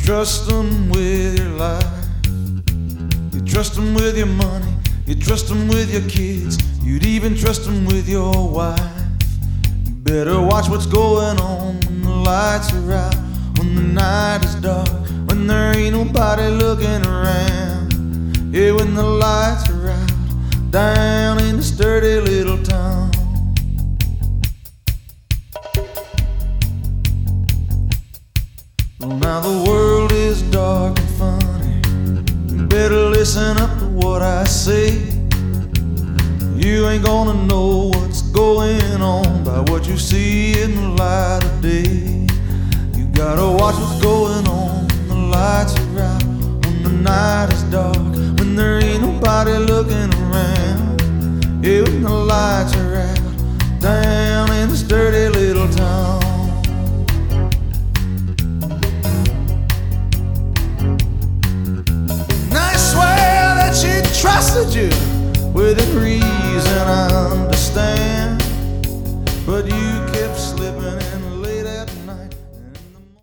trust them with your life. You trust them with your money. You trust them with your kids. You'd even trust them with your wife. You better watch what's going on when the lights are out, when the night is dark, when there ain't nobody looking around. Yeah, when the lights are out down in the sturdy little town. Well, now the world is dark and funny. You better listen up to what I say. You ain't gonna know what's going on by what you see in the light of day. You gotta watch what's going on when the lights are out, when the night is dark, when there ain't nobody looking around. Yeah, when the lights are out down in the sturdy little town. And I swear that she trusted you with every